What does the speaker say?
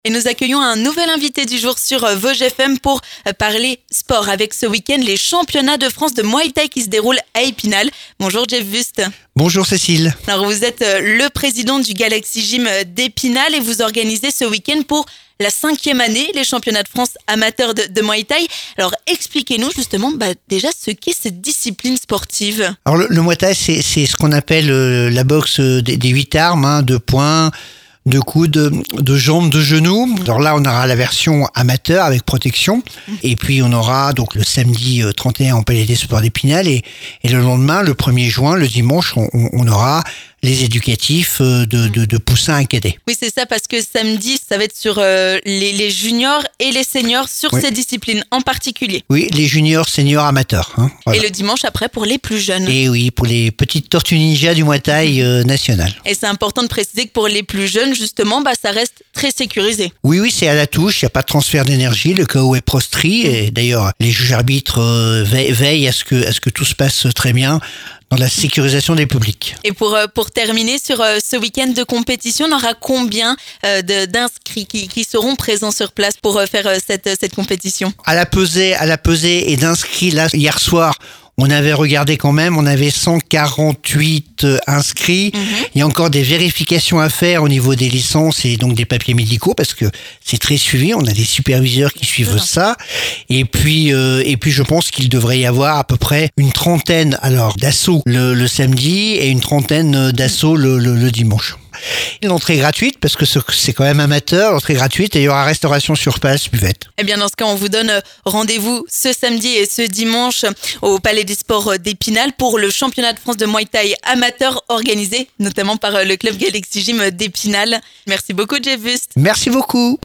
Et nous accueillons un nouvel invité du jour sur Vosges FM pour parler sport avec ce week-end les championnats de France de Muay Thai qui se déroulent à Épinal. Bonjour Jeff Wust. Bonjour Cécile. Alors vous êtes le président du Galaxy Gym d'Épinal et vous organisez ce week-end pour la 5e année les championnats de France amateurs de Muay Thai. Alors expliquez-nous justement déjà ce qu'est cette discipline sportive. Alors le Muay Thai c'est ce qu'on appelle la boxe des 8 armes, de poings, de coudes, de jambes, de genoux. Alors là, on aura la version amateur avec protection. Et puis, on aura donc le samedi 31 en Palais des Sports d'Épinal. Et le lendemain, le 1er juin, le dimanche, on aura les éducatifs de poussins à cadets. Oui, c'est ça, parce que samedi, ça va être sur les juniors et les seniors sur ces disciplines en particulier. Oui, les juniors, seniors, amateurs. Et Voilà. le dimanche après pour les plus jeunes. Et oui, pour les petites tortues ninja du Muay Thai national. Et c'est important de préciser que pour les plus jeunes, justement, ça reste très sécurisé. Oui, c'est à la touche, il n'y a pas de transfert d'énergie, le KO est proscrit. Et d'ailleurs, les juges arbitres veillent à ce que tout se passe très bien dans la sécurisation des publics. Et pour terminer sur ce week-end de compétition, on aura combien d'inscrits qui seront présents sur place pour faire cette compétition? À la pesée et d'inscrits, là, hier soir, on avait regardé quand même, on avait 148 inscrits. Il y a encore des vérifications à faire au niveau des licences et donc des papiers médicaux parce que c'est très suivi. On a des superviseurs qui suivent ça. Et puis je pense qu'il devrait y avoir à peu près une trentaine d'assauts le samedi et une trentaine d'assauts le dimanche. L'entrée est gratuite parce que c'est quand même amateur, l'entrée est gratuite et il y aura restauration sur place, buvette. Eh bien dans ce cas, on vous donne rendez-vous ce samedi et ce dimanche au Palais des Sports d'Épinal pour le championnat de France de Muay Thai amateur organisé notamment par le club Galaxy Gym d'Épinal. Merci beaucoup Jeff Wust. Merci beaucoup.